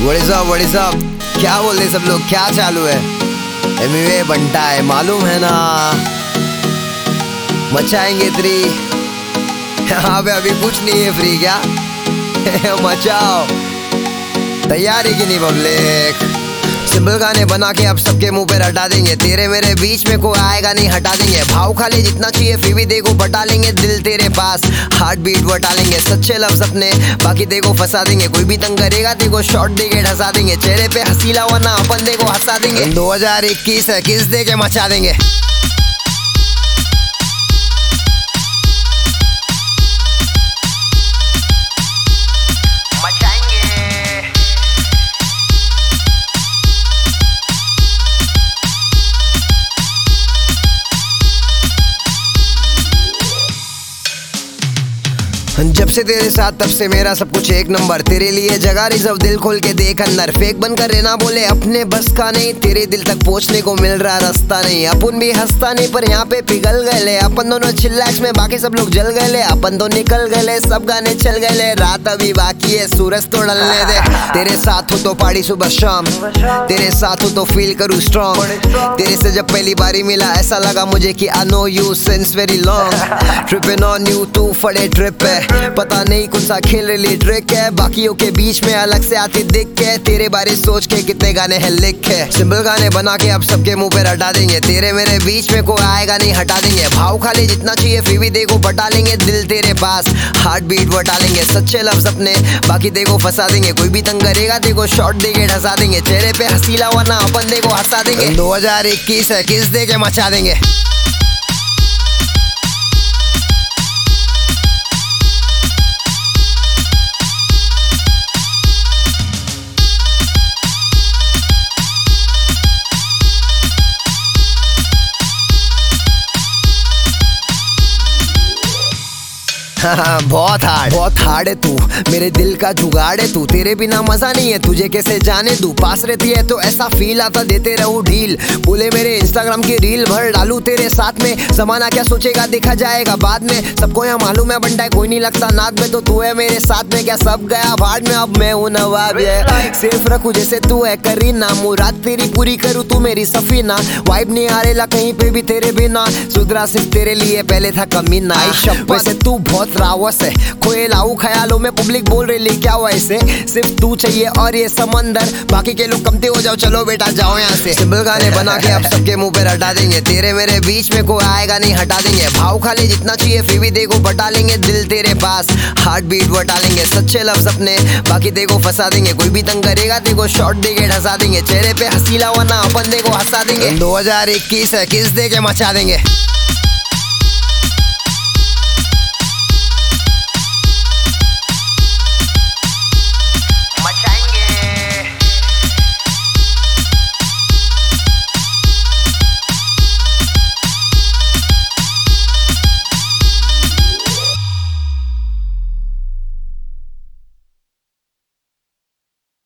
What's up क्या बोल रहे सब लोग, क्या चालू है? एमिवे बनता है, मालूम है ना, मचाएंगे थ्री। यहाँ पे अभी कुछ नहीं है फ्री, क्या मचाओ, तैयार है कि नहीं पब्लिक? सिंपल गाने बना के अब सबके मुंह पे हटा देंगे, तेरे मेरे बीच में कोई आएगा नहीं, हटा देंगे। भाव खा ले जितना चाहिए फिर भी देखो बटा लेंगे, दिल तेरे पास हार्ट बीट बटा लेंगे। सच्चे लफ्ज अपने बाकी देखो फंसा देंगे, कोई भी तंग करेगा देखो शॉट देके ढसा देंगे। चेहरे पे हंसी लावा ना अपन देखो हंसा देंगे। 2021 है, किस दे के मचा देंगे। जब से तेरे साथ तब से मेरा सब कुछ एक नंबर, तेरे लिए जगह रिजर्व, दिल खोल के देख अंदर। फेक बनकर रहना बोले अपने बस का नहीं, तेरे दिल तक पहुंचने को मिल रहा रास्ता नहीं। अपन भी हंसता नहीं पर यहाँ पे पिघल गए, अपन दोनों चिल्लाक्स में बाकी सब लोग जल गए। अपन तो निकल गए, सब गाने चल गए, रात अभी बाकी है, सूरज तो ढलने दे। तेरे साथ हो तो पार्टी सुबह शाम, तेरे साथ हो तो फील करूँ स्ट्रॉन्ग। तेरे से जब पहली बारी मिला ऐसा लगा मुझे कि I know you since very long. Tripping on you, तू फड़े ट्रिप है, पता नहीं कौन सा खेल रही ट्रिक है। बाकियों के बीच में अलग से आती दिख के, तेरे बारे सोच के कितने गाने हैं लिख है। सिंपल गाने बना के अब सबके मुंह पे हटा देंगे, तेरे मेरे बीच में कोई आएगा नहीं, हटा देंगे। भाव खा ले जितना चाहिए फिर भी देखो बटा लेंगे, दिल तेरे पास हार्ट बीट बटा लेंगे। सच्चे लफ्ज अपने बाकी देखो फंसा देंगे, कोई भी तंग करेगा देखो शॉट देके ढसा देंगे। चेहरे पे हंसी लावा ना अपन देखो हंसा देंगे। 2021 है, किस दे के मचा देंगे। बहुत हार्ड है तू, मेरे दिल का जुगाड़ है तू। तेरे बिना मजा नहीं है, तुझे कैसे जाने दूं। पास रहती है तो ऐसा फील आता, देते रहूं ढील। बोले मेरे इंस्टाग्राम की रील भर डालू तेरे साथ में, जमाना क्या सोचेगा देखा जाएगा बाद में। सबको यहाँ मालूम है बंटा है कोई नहीं लगता नाद में, तो तू है मेरे साथ में, क्या सब गया भाड़ में, अब मैं हूँ नवाब। सिर्फ रखू जैसे तू है करीना, मुराद तेरी पूरी करूँ तू मेरी सफीना। वाइब नहीं आ रेला कहीं पे भी तेरे बिना, सुधरा सिर्फ तेरे लिए पहले था कमीना। वैसे तू बहुत रावस है, खोए लाऊ ख्यालों में पब्लिक बोल रही क्या हुआ ऐसे। सिर्फ तू चाहिए और ये समंदर, बाकी के लोग कमते हो जाओ, चलो बेटा जाओ यहाँ से। सिंपल गाने बना के अब सबके मुंह पे हटा देंगे, तेरे मेरे बीच में कोई आएगा नहीं, हटा देंगे। भाव खा ले जितना चाहिए फिर भी देखो बटा लेंगे, दिल तेरे पास हार्ट बीट बटा लेंगे। सच्चे लफ्ज अपने बाकी देखो फंसा देंगे, कोई भी तंग करेगा देखो शॉट देके ढसा देंगे। चेहरे पे हंसी लावा ना अपन देखो हंसा देंगे। 2021 है, किस दे के मचा देंगे।